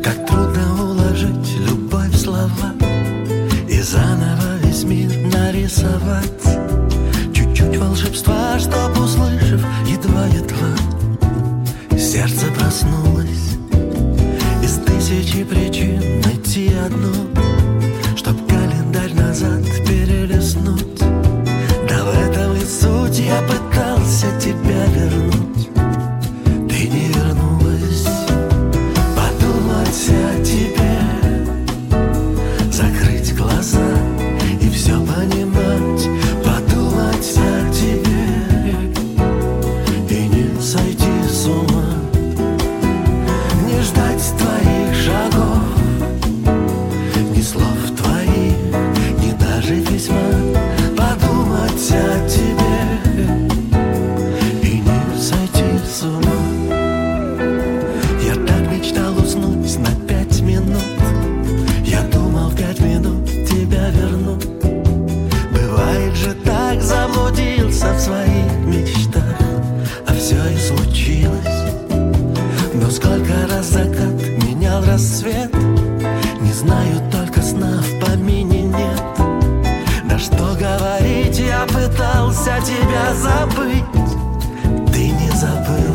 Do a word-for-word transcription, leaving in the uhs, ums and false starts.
Как трудно уложить любовь в слова и заново весь мир нарисовать. Чуть-чуть волшебства, чтоб, услышав, едва-едва сердце проснулось. Из тысячи причин найти одну, чтоб календарь назад перелистнуть. Да в этом и суть, я пытался тебя вернуть, ты не вернулась. Подумать о тебе, закрыть глаза и все понимать. Подумать о тебе и не сойти с ума. Не ждать твоих шагов, ни слов твоих, ни даже письма. Подумать о тебе и не сойти с ума. Я так мечтал уснуть на пять минут. Я думал, в пять минут тебя верну. Бывает же так, заблудился в своих мечтах, а все и случилось. Но сколько раз закат менял рассвет, не знаю, только сна в помине нет. Да что говорить, я пытался тебя забыть, ты не забыл.